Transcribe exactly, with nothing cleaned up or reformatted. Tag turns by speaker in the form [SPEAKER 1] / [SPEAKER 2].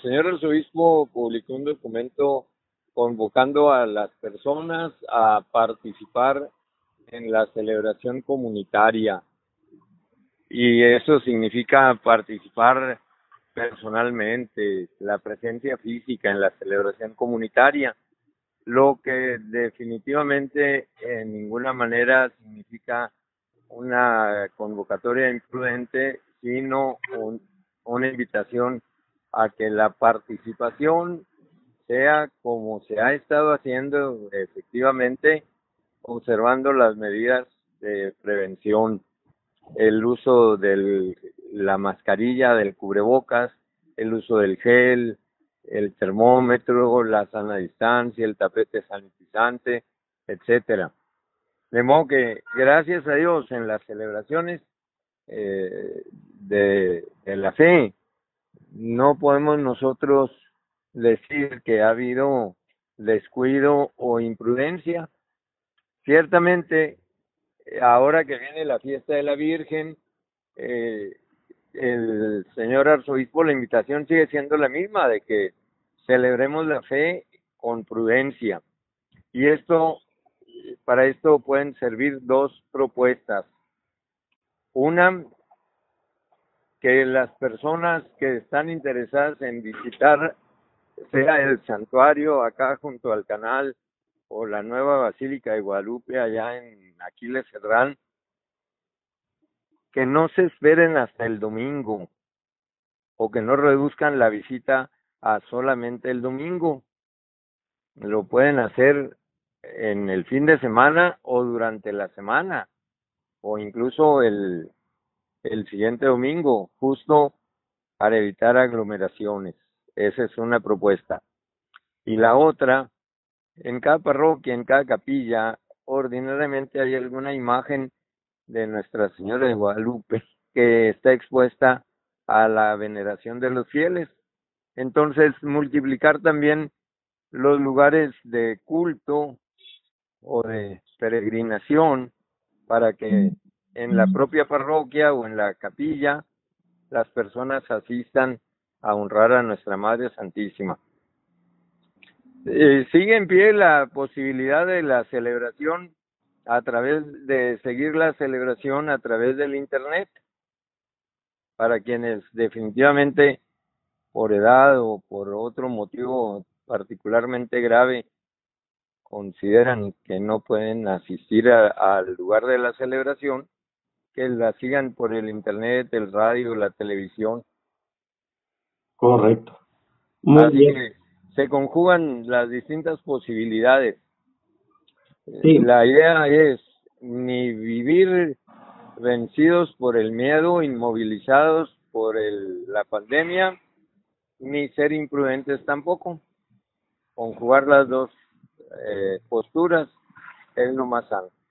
[SPEAKER 1] señor arzobispo publicó un documento convocando a las personas a participar en la celebración comunitaria, y eso significa participar personalmente, la presencia física en la celebración comunitaria, lo que definitivamente en ninguna manera significa una convocatoria imprudente, sino un, una invitación a que la participación sea como se ha estado haciendo, efectivamente, observando las medidas de prevención, el uso de la mascarilla, del cubrebocas, el uso del gel, el termómetro, la sana distancia, el tapete sanitizante, etcétera. De modo que, gracias a Dios, en las celebraciones eh, de, de la fe, no podemos nosotros decir que ha habido descuido o imprudencia. Ciertamente, ahora que viene la fiesta de la Virgen, eh, el señor arzobispo, la invitación sigue siendo la misma, de que celebremos la fe con prudencia. Y esto, para esto pueden servir dos propuestas. Una, que las personas que están interesadas en visitar, sea el santuario acá junto al canal o la nueva Basílica de Guadalupe allá en Aquiles Cerdán, que no se esperen hasta el domingo o que no reduzcan la visita a solamente el domingo. Lo pueden hacer en el fin de semana o durante la semana o incluso el, el siguiente domingo, justo para evitar aglomeraciones. Esa es una propuesta. Y la otra, en cada parroquia, en cada capilla, ordinariamente hay alguna imagen de Nuestra Señora de Guadalupe que está expuesta a la veneración de los fieles. Entonces, multiplicar también los lugares de culto o de peregrinación para que en la propia parroquia o en la capilla las personas asistan a honrar a nuestra Madre Santísima. Eh, sigue en pie la posibilidad de la celebración a través de seguir la celebración a través del internet, para quienes definitivamente por edad o por otro motivo particularmente grave consideran que no pueden asistir al lugar de la celebración, que la sigan por el internet, el radio, la televisión.
[SPEAKER 2] Correcto. Muy
[SPEAKER 1] Así
[SPEAKER 2] bien.
[SPEAKER 1] que se conjugan las distintas posibilidades.
[SPEAKER 2] Sí.
[SPEAKER 1] La idea es ni vivir vencidos por el miedo, inmovilizados por el, la pandemia, ni ser imprudentes tampoco. Conjugar las dos eh, posturas es lo más sano.